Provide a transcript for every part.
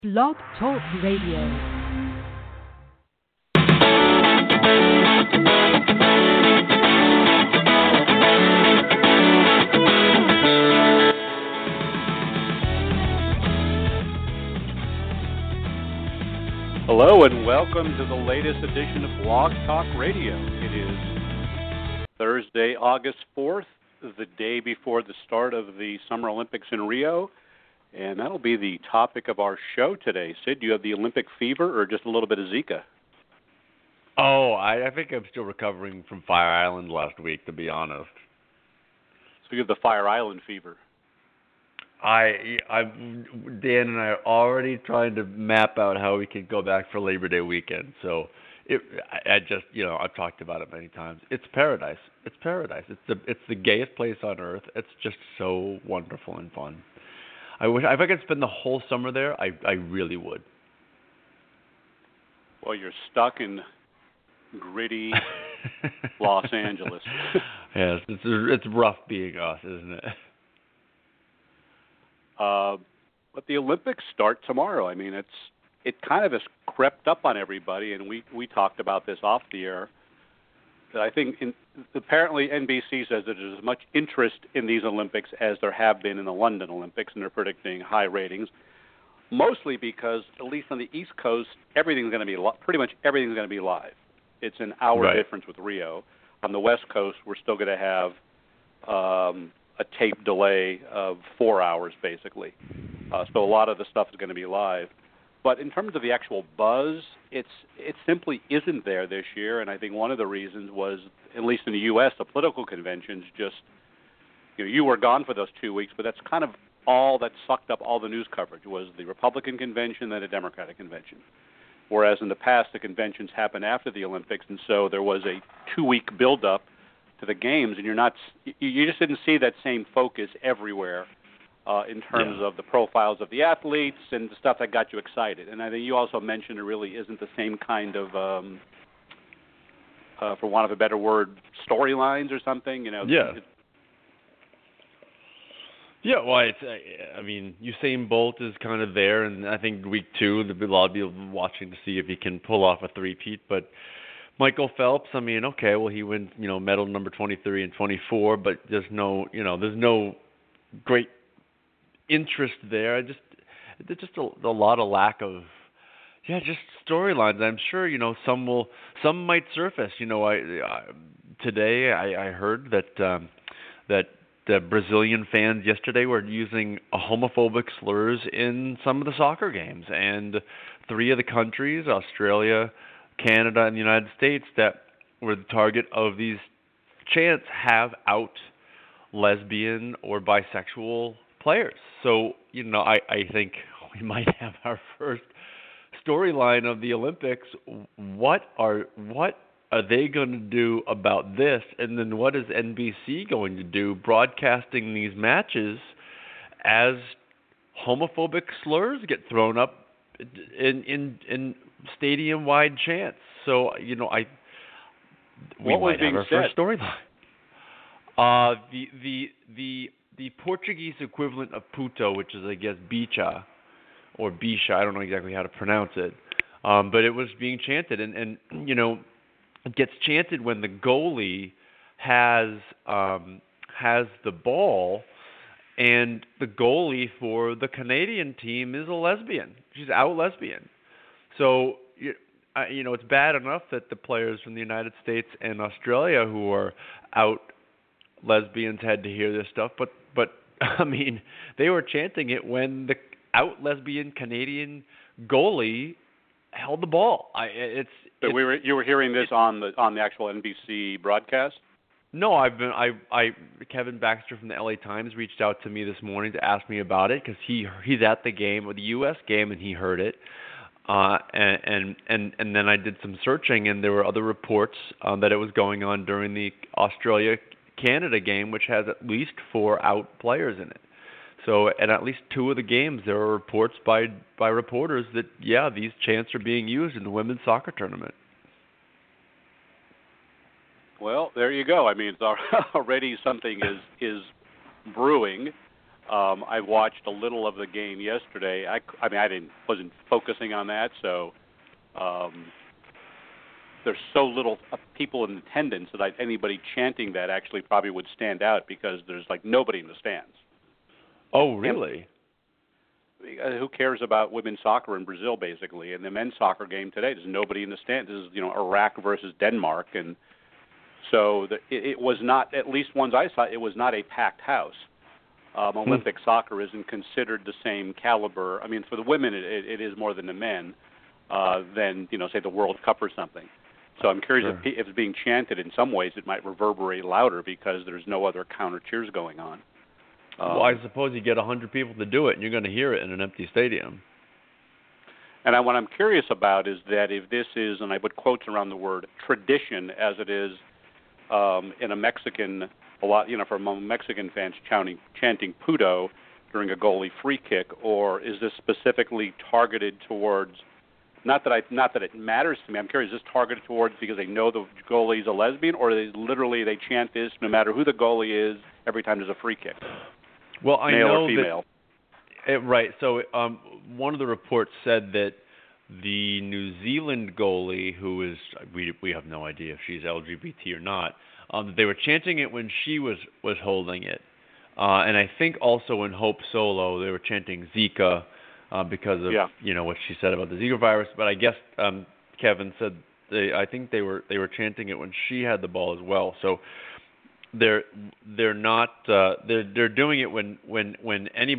Blog Talk Radio. Hello and welcome to the latest edition of Blog Talk Radio. It is Thursday, August 4th, the day before the start of the Summer Olympics in Rio, and that'll be the topic of our show today. Sid, do you have the Olympic fever or just a little bit of Zika? Oh, I think I'm still recovering from Fire Island last week, to be honest. So you have the Fire Island fever. Dan and I are already trying to map out how we can go back for Labor Day weekend. So I've talked about it many times. It's paradise. It's paradise. It's the gayest place on earth. It's just so wonderful and fun. I wish if I could spend the whole summer there, I really would. Well, you're stuck in gritty Los Angeles. Yes, it's rough being us, isn't it? But the Olympics start tomorrow. I mean, it kind of has crept up on everybody, and we talked about this off the air. That I think apparently NBC says that there's as much interest in these Olympics as there have been in the London Olympics, and they're predicting high ratings. Mostly because, at least on the East Coast, everything's going to be pretty much everything's going to be live. It's an hour difference with Rio. On the West Coast, we're still going to have a tape delay of 4 hours, basically. So a lot of the stuff is going to be live. But in terms of the actual buzz, it simply isn't there this year, and I think one of the reasons was, at least in the U.S., the political conventions just, you were gone for those 2 weeks, but that's kind of all that sucked up all the news coverage was the Republican convention and the Democratic convention. Whereas in the past, the conventions happened after the Olympics, and so there was a 2-week build-up to the games, and you just didn't see that same focus everywhere in terms of the profiles of the athletes and the stuff that got you excited. And I think you also mentioned it really isn't the same kind of, for want of a better word, storylines or something. Yeah, well, Usain Bolt is kind of there, and I think week 2 there'll be a lot of people watching to see if he can pull off a three-peat, but Michael Phelps, he wins, medal number 23 and 24, but there's no great interest there. There's just a lot of lack of, just storylines. I'm sure, some might surface. Today I heard that the Brazilian fans yesterday were using homophobic slurs in some of the soccer games, and 3 of the countries, Australia, Canada, and the United States, that were the target of these chants have out lesbian or bisexual players. So, I think we might have our first storyline of the Olympics. What are they going to do about this? And then what is NBC going to do broadcasting these matches as homophobic slurs get thrown up in stadium-wide chants? So, we might have our first storyline. The Portuguese equivalent of puto, which is, I guess, bicha, or bicha, I don't know exactly how to pronounce it, but it was being chanted. And it gets chanted when the goalie has the ball, and the goalie for the Canadian team is a lesbian. She's out lesbian. So, it's bad enough that the players from the United States and Australia who are out lesbians had to hear this stuff, but they were chanting it when the out lesbian Canadian goalie held the ball. You were hearing this on the actual NBC broadcast? No, Kevin Baxter from the LA Times reached out to me this morning to ask me about it because he's at the game, or the U.S. game, and he heard it. And then I did some searching, and there were other reports that it was going on during the Australia-Canada game, which has at least 4 out players in it. So, and at least 2 of the games, there are reports by reporters that, these chants are being used in the women's soccer tournament. Well, there you go. I mean, it's already something is brewing. I watched a little of the game yesterday. I mean, wasn't focusing on that, so there's so little people in attendance that anybody chanting that actually probably would stand out because there's like nobody in the stands. Oh, really? And who cares about women's soccer in Brazil, basically? And the men's soccer game today, there's nobody in the stands. This is, Iraq versus Denmark, and so it was not, at least ones I saw, it was not a packed house. Olympic soccer isn't considered the same caliber. I mean, for the women, it is more than the men, than, say, the World Cup or something. So I'm curious if it's being chanted. In some ways, it might reverberate louder because there's no other counter cheers going on. Well, I suppose you get 100 people to do it, and you're going to hear it in an empty stadium. And what I'm curious about is that if this is, and I put quotes around the word tradition, as it is in a Mexican, a lot, for among Mexican fans chanting "Puto" during a goalie free kick, or is this specifically targeted towards? Not that it matters to me. I'm curious, is this targeted towards because they know the goalie's a lesbian, or they chant this no matter who the goalie is every time there's a free kick? Well, I male know or female. Right. So one of the reports said that the New Zealand goalie, who is we have no idea if she's LGBT or not, they were chanting it when she was holding it, and I think also in Hope Solo they were chanting Zika. Because of what she said about the Zika virus, but I guess Kevin said I think they were chanting it when she had the ball as well. So they're not they're doing it when any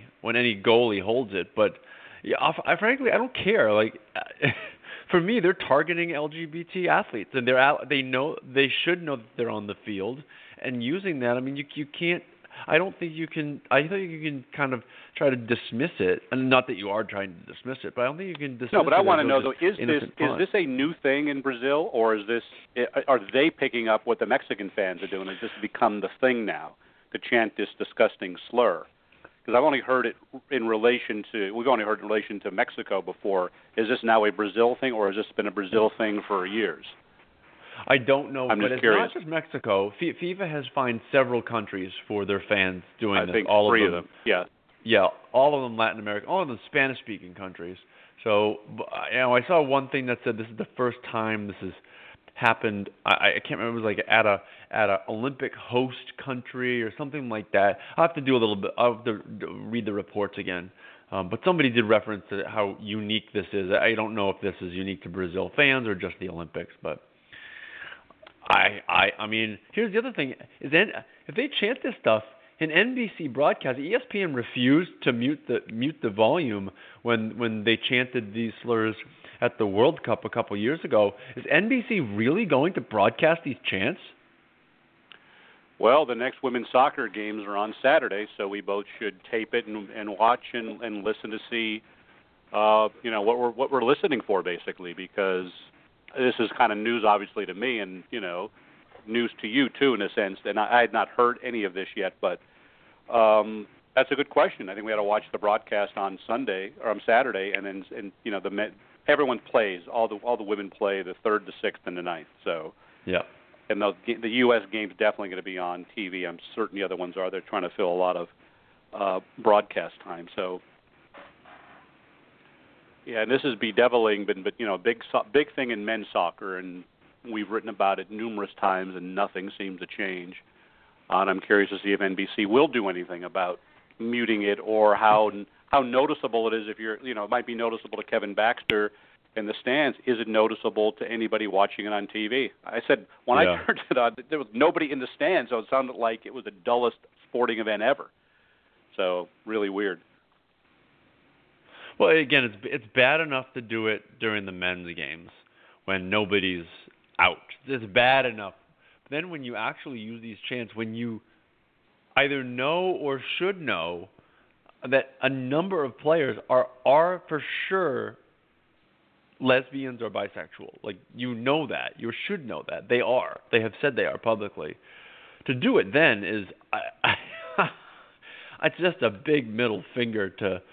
goalie holds it. But I frankly I don't care. Like for me, they're targeting LGBT athletes, and they should know that they're on the field and using that. I mean, you can't. I think you can kind of try to dismiss it, and not that you are trying to dismiss it, but I don't think you can dismiss it. No, but I want to know though: is this a new thing in Brazil, or are they picking up what the Mexican fans are doing? Has this become the thing now to chant this disgusting slur? Because I've only heard it in relation to Mexico before. Is this now a Brazil thing, or has this been a Brazil thing for years? I don't know, but it's curious. Not just Mexico. FIFA has fined several countries for their fans doing this. I think all three of them. Yeah, all of them Latin America, all of them Spanish-speaking countries. So, I saw one thing that said this is the first time this has happened. I can't remember. It was like at a Olympic host country or something like that. I'll have to do a little bit. I'll have to read the reports again. But somebody did reference to how unique this is. I don't know if this is unique to Brazil fans or just the Olympics, but. I mean, here's the other thing: is then if they chant this stuff in NBC broadcast, ESPN refused to mute the volume when they chanted these slurs at the World Cup a couple years ago. Is NBC really going to broadcast these chants? Well, the next women's soccer games are on Saturday, so we both should tape it and watch and listen to see, what we're listening for, basically, because. This is kind of news, obviously, to me, and news to you too, in a sense. And I had not heard any of this yet, but that's a good question. I think we had to watch the broadcast on Sunday or on Saturday, and then the men, everyone plays. All the women play the 3rd, the 6th, and the 9th. So yeah, and the U.S. game's definitely going to be on TV. I'm certain the other ones are. They're trying to fill a lot of broadcast time. So. Yeah, and this is bedeviling, but big thing in men's soccer, and we've written about it numerous times, and nothing seems to change. And I'm curious to see if NBC will do anything about muting it, or how noticeable it is. If it might be noticeable to Kevin Baxter in the stands. Is it noticeable to anybody watching it on TV? I said when I turned it on, there was nobody in the stands, so it sounded like it was the dullest sporting event ever. So really weird. Well, again, it's bad enough to do it during the men's games when nobody's out. It's bad enough. But then when you actually use these chants, when you either know or should know that a number of players are for sure lesbians or bisexual, like that, you should know that they are. They have said they are publicly. To do it then is, it's just a big middle finger to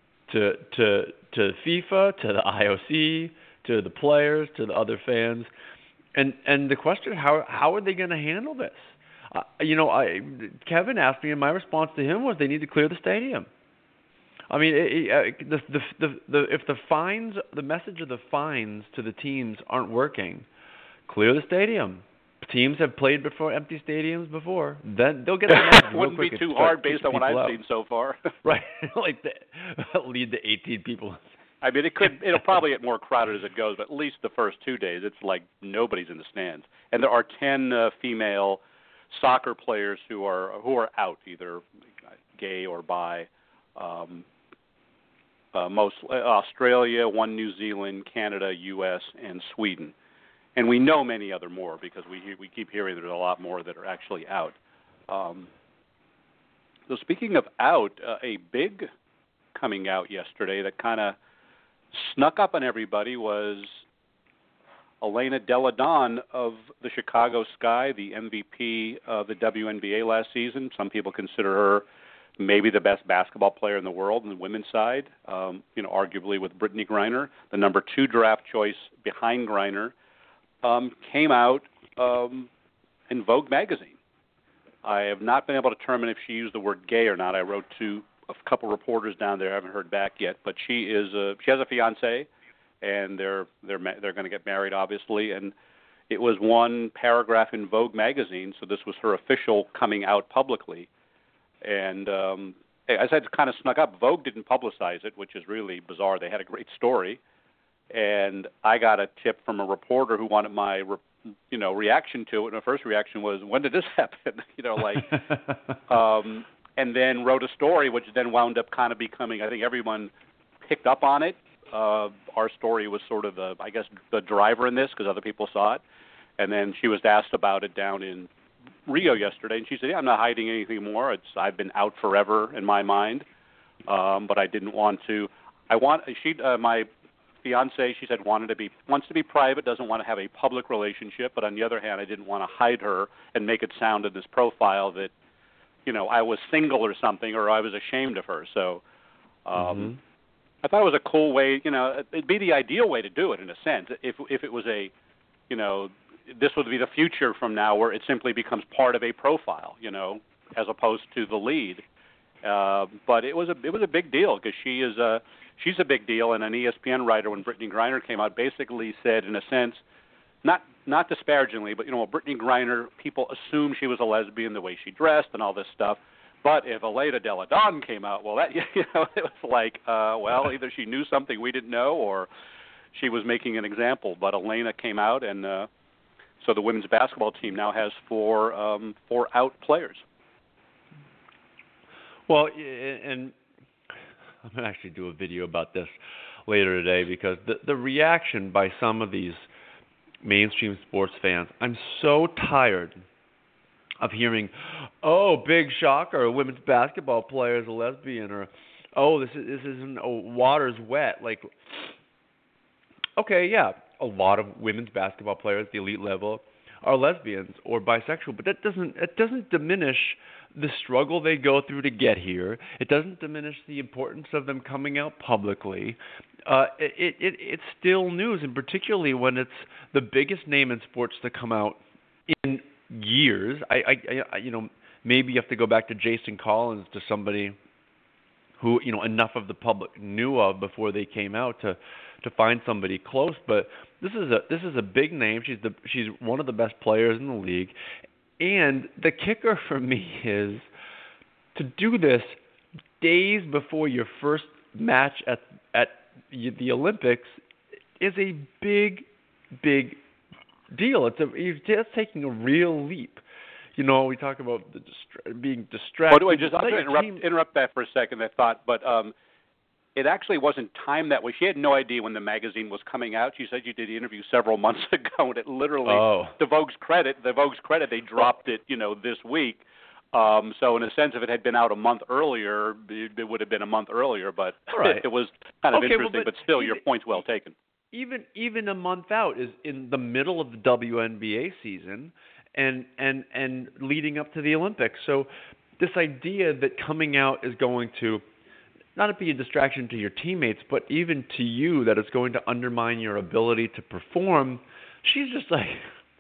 FIFA, to the IOC, to the players, to the other fans, and the question: how are they going to handle this? Kevin asked me, and my response to him was they need to clear the stadium. I mean, if the fines, the message of the fines to the teams aren't working, clear the stadium. Teams have played before empty stadiums before. Then they'll get the message. Wouldn't be too hard based on what I've seen so far. Right, lead to 18 people. I mean, it'll probably get more crowded as it goes, but at least the first 2 days, it's like nobody's in the stands. And there are 10 female soccer players who are out, either gay or bi. Most Australia, one New Zealand, Canada, U.S., and Sweden. And we know many other more because we keep hearing there's a lot more that are actually out. So speaking of out, a big coming out yesterday that kind of snuck up on everybody was Elena Delle Donne of the Chicago Sky, the MVP of the WNBA last season. Some people consider her maybe the best basketball player in the world on the women's side, arguably with Brittany Griner, the number 2 draft choice behind Griner. Came out in Vogue magazine. I have not been able to determine if she used the word gay or not. I wrote to a couple reporters down there. I haven't heard back yet, but she has a fiance, and they're going to get married, obviously. And it was one paragraph in Vogue magazine, so this was her official coming out publicly. And as I said, kind of snuck up. Vogue didn't publicize it, which is really bizarre. They had a great story. And I got a tip from a reporter who wanted my, reaction to it. And the first reaction was, "When did this happen?" And then wrote a story, which then wound up kind of becoming. I think everyone picked up on it. Our story was sort of the driver in this because other people saw it. And then she was asked about it down in Rio yesterday, and she said, "Yeah, I'm not hiding anything more. I've been out forever in my mind, but I didn't want to. My fiance, she said, wants to be private, doesn't want to have a public relationship, but on the other hand, I didn't want to hide her and make it sound in this profile that, I was single or something, or I was ashamed of her." So I thought it was a cool way, it'd be the ideal way to do it in a sense. If it was this would be the future from now where it simply becomes part of a profile, as opposed to the lead. But it was a big deal because she's a big deal, and an ESPN writer, when Brittany Griner came out, basically said, in a sense, not disparagingly, but Brittany Griner, people assumed she was a lesbian the way she dressed and all this stuff. But if Elena Delle Donne came out, well, that it was like, either she knew something we didn't know, or she was making an example. But Elena came out, and so the women's basketball team now has four out players. Well, and I'm going to actually do a video about this later today because the reaction by some of these mainstream sports fans, I'm so tired of hearing, "Oh, big shocker, a women's basketball player is a lesbian," or "Oh, this isn't, water's wet." Like, okay, yeah, a lot of women's basketball players at the elite level are lesbians or bisexual, but it doesn't diminish the struggle they go through to get here. It doesn't diminish the importance of them coming out publicly. It's still news, and particularly when it's the biggest name in sports to come out in years. Maybe you have to go back to Jason Collins, to somebody who enough of the public knew of before they came out to find somebody close. But this is a big name. She's one of the best players in the league. And the kicker for me is to do this days before your first match at the Olympics is a big deal. It's taking a real leap. We talk about being distracted. Well, I'm going to interrupt that for a second. I thought, but it actually wasn't timed that way. She had no idea when the magazine was coming out. She said you did the interview several months ago, and it literally, to Vogue's credit, they dropped it, this week. So in a sense, if it had been out a month earlier, it would have been a month earlier. But right. It was kind of interesting. But still, your point's well taken. Even a month out is in the middle of the WNBA season, and leading up to the Olympics. So this idea that coming out is going to not be a distraction to your teammates, but even to you, that it's going to undermine your ability to perform, she's just like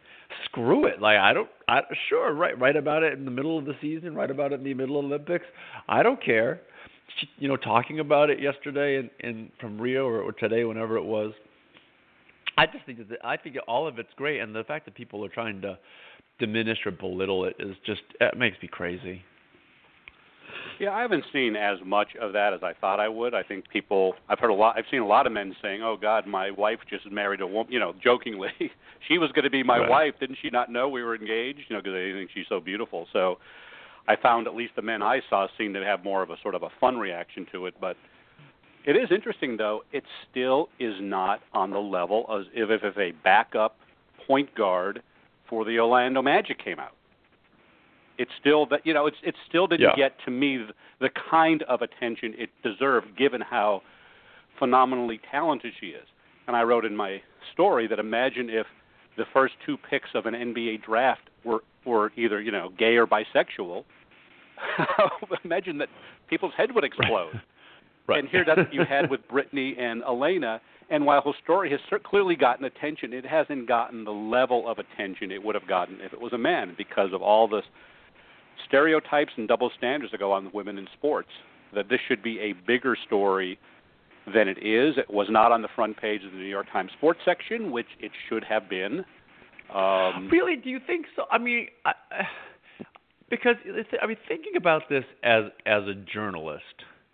screw it. Like sure, write about it in the middle of the season, write about it in the middle of Olympics. I don't care. Talking about it yesterday in from Rio or today, whenever it was. I just think all of it's great, and the fact that people are trying to diminish or belittle it it makes me crazy. Yeah, I haven't seen as much of that as I thought I would. I think I've seen a lot of men saying, "Oh God, my wife just married a woman," jokingly. She was going to be my wife. Didn't she not know we were engaged? Because they think she's so beautiful. So I found at least the men I saw seemed to have more of a sort of a fun reaction to it. But it is interesting, though. It still is not on the level as if a backup point guard for the Orlando Magic came out. It's still that it still didn't get to me the kind of attention it deserved, given how phenomenally talented she is. And I wrote in my story that imagine if the first two picks of an NBA draft were either gay or bisexual. Imagine that people's heads would explode. Right. And here that's what you had with Brittany and Elena. And while her story has clearly gotten attention, it hasn't gotten the level of attention it would have gotten if it was a man, because of all the stereotypes and double standards that go on with women in sports. That this should be a bigger story than it is. It was not on the front page of the New York Times sports section, which it should have been. Really? Do you think so? I mean, because thinking about this as a journalist,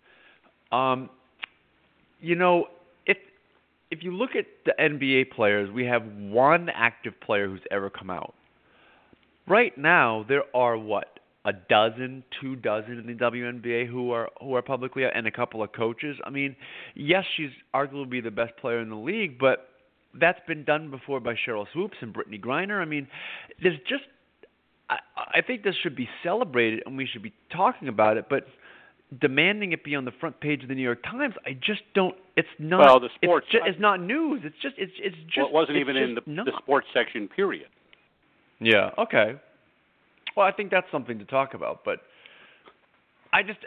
if you look at the NBA players, we have one active player who's ever come out. Right now, there are a dozen, 2 dozen in the WNBA who are publicly out, and a couple of coaches. I mean, yes, she's arguably the best player in the league, but that's been done before by Cheryl Swoops and Brittany Griner. I mean, there's just I think this should be celebrated, and we should be talking about it, but demanding it be on the front page of the New York Times, I just don't. It's not. Well, the sports. It's not news. It's just. Well, it wasn't even in the sports section. Period. Yeah. Okay. Well, I think that's something to talk about, but I just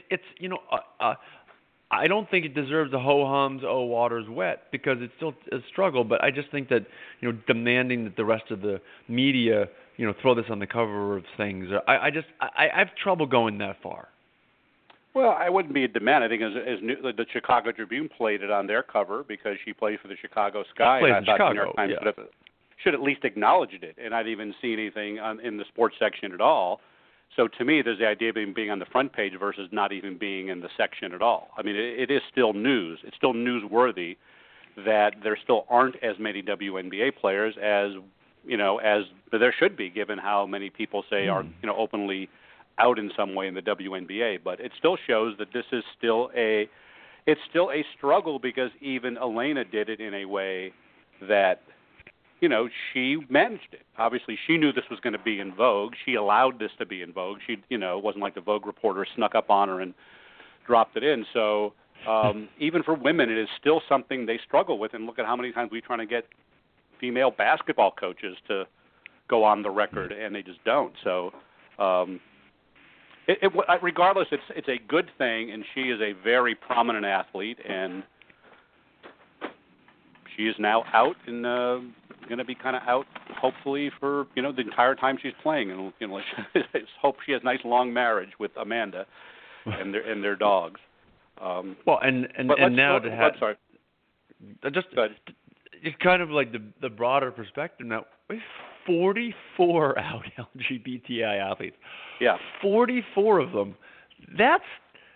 I don't think it deserves a ho-hums, oh, water's wet, because it's still a struggle. But I just think that demanding that the rest of the media throw this on the cover of things, I have trouble going that far. Well, I wouldn't be a demand. I think the Chicago Tribune played it on their cover because she plays for the Chicago Sky. Plays and in Chicago, the New York Times should at least acknowledged it, and I didn't even see anything in the sports section at all. So to me, there's the idea of being on the front page versus not even being in the section at all. I mean, it is still news. It's still newsworthy that there still aren't as many WNBA players as there should be, given how many people say are openly out in some way in the WNBA. But it still shows that this is still a struggle, because even Elena did it in a way that she managed it. Obviously, she knew this was going to be in vogue. She allowed this to be in vogue. She, it wasn't like the Vogue reporter snuck up on her and dropped it in. So even for women, it is still something they struggle with. And look at how many times we try to get female basketball coaches to go on the record, and they just don't. So regardless, it's a good thing, and she is a very prominent athlete, and she is now out and going to be kind of out, hopefully, for the entire time she's playing. And let's hope she has a nice long marriage with Amanda and their dogs. Well, and now to have. I'm sorry. Just it's kind of like the broader perspective now. We have 44 out LGBTI athletes. Yeah. 44 of them. That's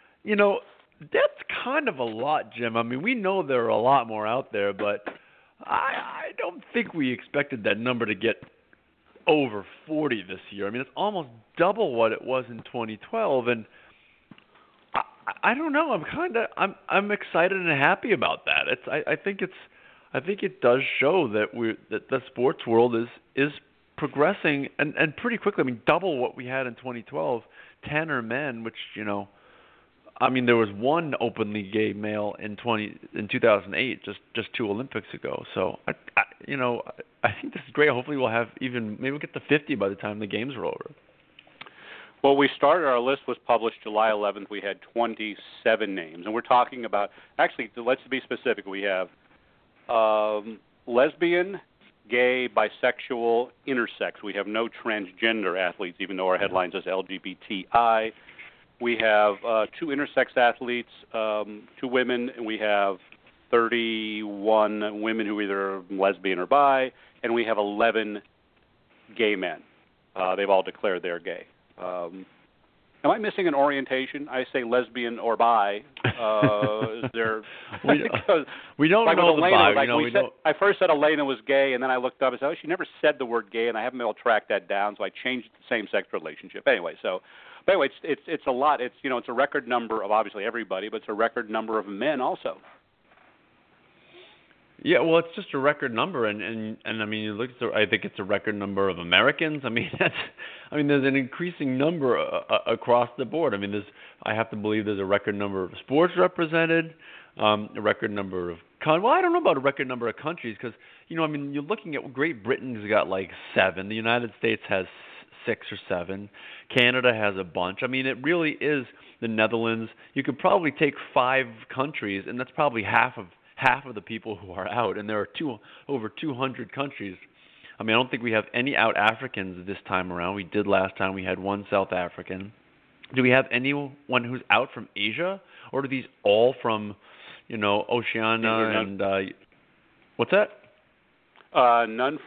kind of a lot, Jim. I mean, we know there are a lot more out there, but I don't think we expected that number to get over 40 this year. I mean, it's almost double what it was in 2012, and I don't know. I'm excited and happy about that. I think it does show that the sports world is progressing and pretty quickly. I mean, double what we had in 2012. 10 are men, which I mean, there was one openly gay male in 2008, just 2 Olympics ago. So I think this is great. Hopefully, maybe we'll get to 50 by the time the games are over. Well, we started, our list was published July 11th. We had 27 names, and we're talking about, actually, let's be specific. We have lesbian, gay, bisexual, intersex. We have no transgender athletes, even though our headline says LGBTI. We have 2 intersex athletes, 2 women, and we have 31 women who are either lesbian or bi, and we have 11 gay men. They've all declared they're gay. Am I missing an orientation? I say lesbian or bi. Is there? we don't like know the bi. Like I first said Elena was gay, and then I looked up and said, oh, she never said the word gay, and I haven't been able to track that down, so I changed it to same-sex relationship. Anyway, it's a lot. It's it's a record number of obviously everybody, but it's a record number of men also. Yeah, well, it's just a record number, and I mean, you look at I think it's a record number of Americans. I mean, there's an increasing number across the board. I mean, I have to believe there's a record number of sports represented, a record number of well, I don't know about a record number of countries because I mean, you're looking at Great Britain's got like 7, the United States has 6 or 7, Canada has a bunch. I mean, it really is the Netherlands. You could probably take 5 countries, and that's probably half of the people who are out, and there are over 200 countries. I mean, I don't think we have any out Africans this time around. We did last time. We had 1 South African. Do we have anyone who's out from Asia, or are these all from, Oceania and what's that? None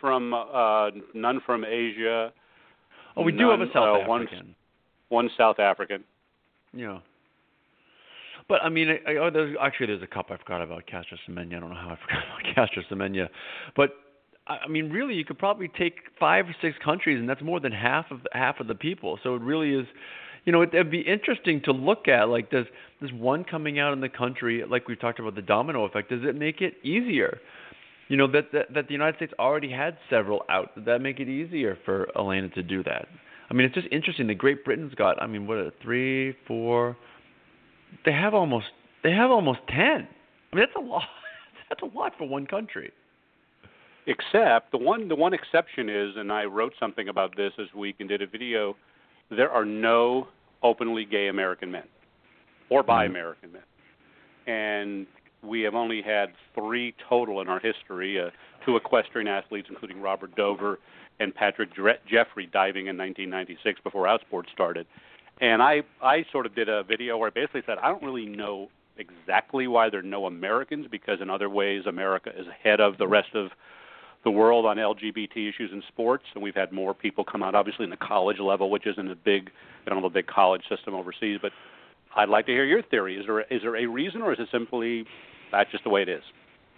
from Asia. Oh, we do have a South African. One South African. Yeah. But, I mean, there's a couple. I forgot about Caster Semenya. I don't know how I forgot about Caster Semenya. But, I mean, really, you could probably take 5 or 6 countries, and that's more than half of the people. So it really is, it'd be interesting to look at, like, does one coming out in the country, like we talked about the domino effect, does it make it easier? That the United States already had several out. Does that make it easier for Elena to do that? I mean, it's just interesting. The Great Britain's got, 3, 4... They have almost 10. I mean, that's a lot. That's a lot for one country. Except the one exception is, and I wrote something about this this week and did a video. There are no openly gay American men or bi American men, and we have only had 3 total in our history. 2 equestrian athletes, including Robert Dover and Patrick Jeffrey, diving in 1996 before Outsport started. And I sort of did a video where I basically said I don't really know exactly why there are no Americans, because in other ways America is ahead of the rest of the world on LGBT issues in sports, and we've had more people come out, obviously, in the college level, which isn't a big, I don't have a big college system overseas, but I'd like to hear your theory. Is there a reason, or is it simply that's just the way it is?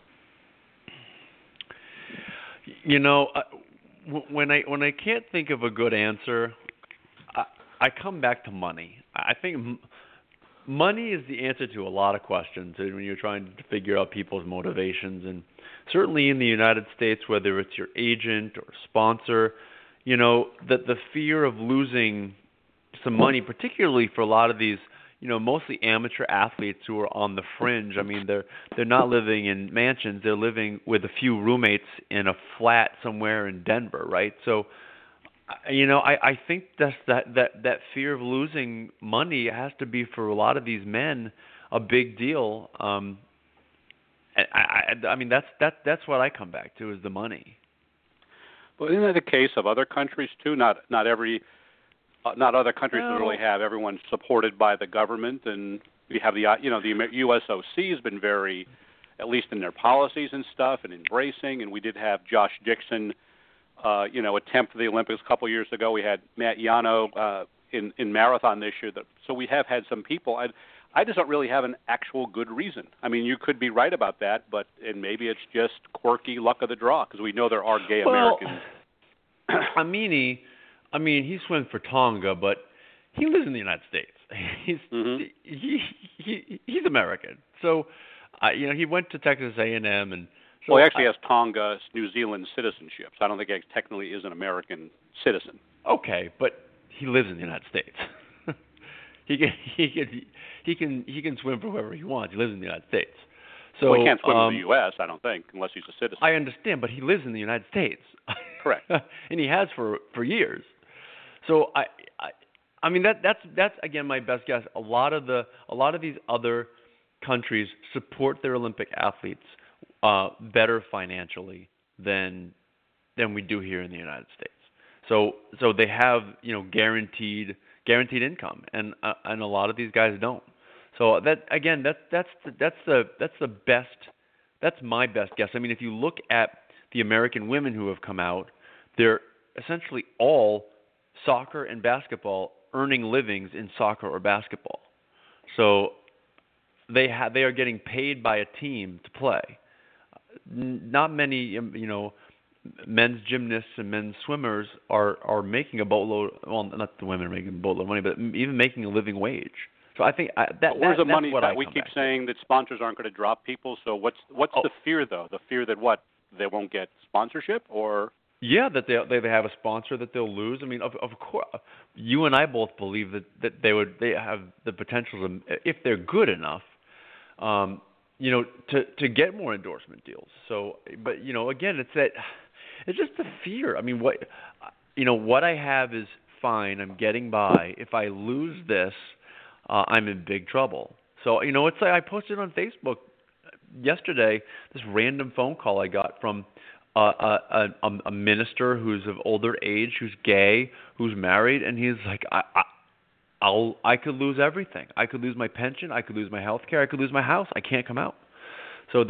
When I can't think of a good answer, I come back to money. I think money is the answer to a lot of questions when you're trying to figure out people's motivations. And certainly in the United States, whether it's your agent or sponsor, that the fear of losing some money, particularly for a lot of these, mostly amateur athletes who are on the fringe. I mean, they're not living in mansions. They're living with a few roommates in a flat somewhere in Denver, right? So, I think that fear of losing money has to be, for a lot of these men, a big deal. I mean, that's what I come back to, is the money. Well, isn't that the case of other countries too? Not other countries really have everyone supported by the government, and we have the USOC has been very, at least in their policies and stuff, and embracing. And we did have Josh Dixon, attempt for the Olympics a couple of years ago. We had Matt Yano in marathon this year. So we have had some people. I just don't really have an actual good reason. I mean, you could be right about that, and maybe it's just quirky luck of the draw, because we know there are gay Americans. He swims for Tonga, but he lives in the United States. He's American. So, he went to Texas A&M, and so he actually has Tonga, New Zealand citizenship. So I don't think he technically is an American citizen. Okay, but he lives in the United States. He can swim for whoever he wants. He lives in the United States. So he can't swim in the U.S., I don't think, unless he's a citizen. I understand, but he lives in the United States. Correct. And he has for years. So I mean that's again my best guess. A lot of these other countries support their Olympic athletes better financially than than we do here in the United States. So they have, guaranteed income, and a lot of these guys don't. So that's the best. That's my best guess. I mean, if you look at the American women who have come out, they're essentially all soccer and basketball, earning livings in soccer or basketball. So they are getting paid by a team to play. Not many, men's gymnasts and men's swimmers are making a boatload. Well, not the women are making a boatload of money, but even making a living wage. So I think where's the money what that we keep saying that sponsors aren't going to drop people? So what's the fear though? The fear that what, they won't get sponsorship, or? Yeah, that they have a sponsor that they'll lose. I mean, of course, you and I both believe that they have the potential to, if they're good enough, to get more endorsement deals. So, but again, it's just the fear. I mean, what I have is fine. I'm getting by. If I lose this, I'm in big trouble. So, it's like I posted on Facebook yesterday this random phone call I got from a minister who's of older age, who's gay, who's married, and he's like, I could lose everything. I could lose my pension. I could lose my health care. I could lose my house. I can't come out. So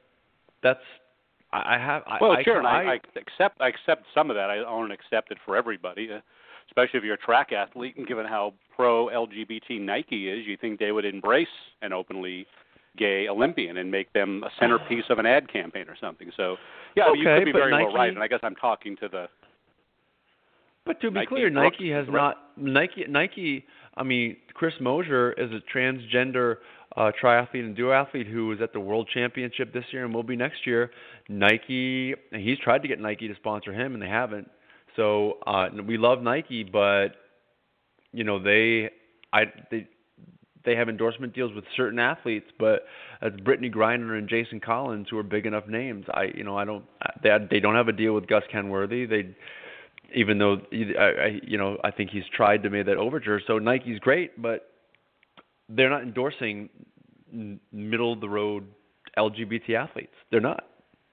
I accept some of that. I don't accept it for everybody, especially if you're a track athlete. And given how pro LGBT Nike is, you think they would embrace an openly gay Olympian and make them a centerpiece of an ad campaign or something. So, yeah, okay, you could be very well right, and I guess I'm talking to the. But to be clear, Nike has not Nike. I mean, Chris Mosier is a transgender triathlete and duathlete who was at the World Championship this year and will be next year. Nike, he's tried to get Nike to sponsor him, and they haven't. So we love Nike, but they have endorsement deals with certain athletes, but it's Brittany Griner and Jason Collins who are big enough names. They don't have a deal with Gus Kenworthy. Even though I think he's tried to make that overture. So Nike's great, but they're not endorsing middle of the road LGBT athletes. They're not.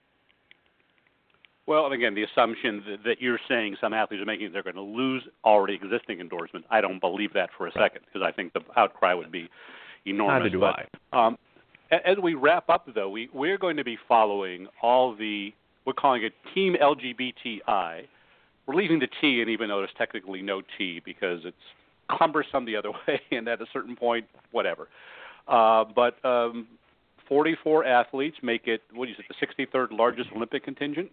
Well, and again, the assumption that you're saying some athletes are making, they're going to lose already existing endorsements. I don't believe that for a second, because I think the outcry would be enormous. Neither do I. As we wrap up, though, we're going to be following we're calling it Team LGBTI. We're leaving the T in, even though there's technically no T, because it's cumbersome the other way, and at a certain point, whatever. But 44 athletes make it, the 63rd largest Olympic contingent?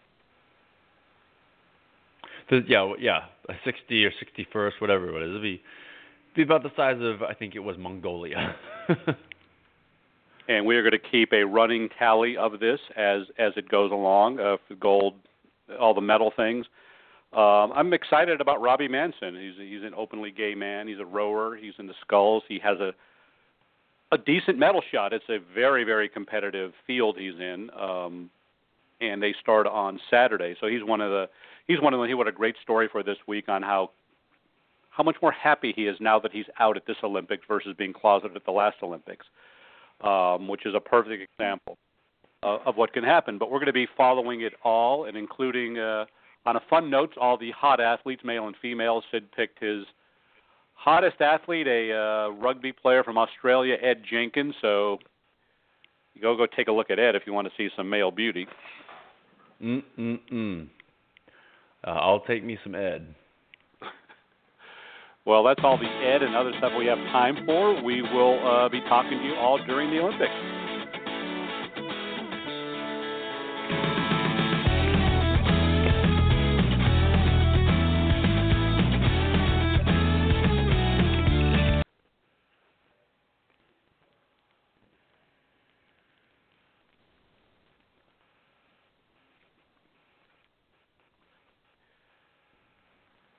So, yeah, 60 or 61st, whatever it is. It'll be about the size of, I think it was Mongolia. And we are going to keep a running tally of this as it goes along, of the gold, all the medal things. I'm excited about Robbie Manson. He's an openly gay man. He's a rower. He's in the sculls. He has a decent medal shot. It's a very, very competitive field he's in, and they start on Saturday. So he what a great story for this week on how much more happy he is now that he's out at this Olympics versus being closeted at the last Olympics, which is a perfect example of what can happen. But we're going to be following it all and including. On a fun note, all the hot athletes, male and female. Sid picked his hottest athlete, a rugby player from Australia, Ed Jenkins. So you go take a look at Ed if you want to see some male beauty. I'll take me some Ed. Well, that's all the Ed and other stuff we have time for. We will be talking to you all during the Olympics.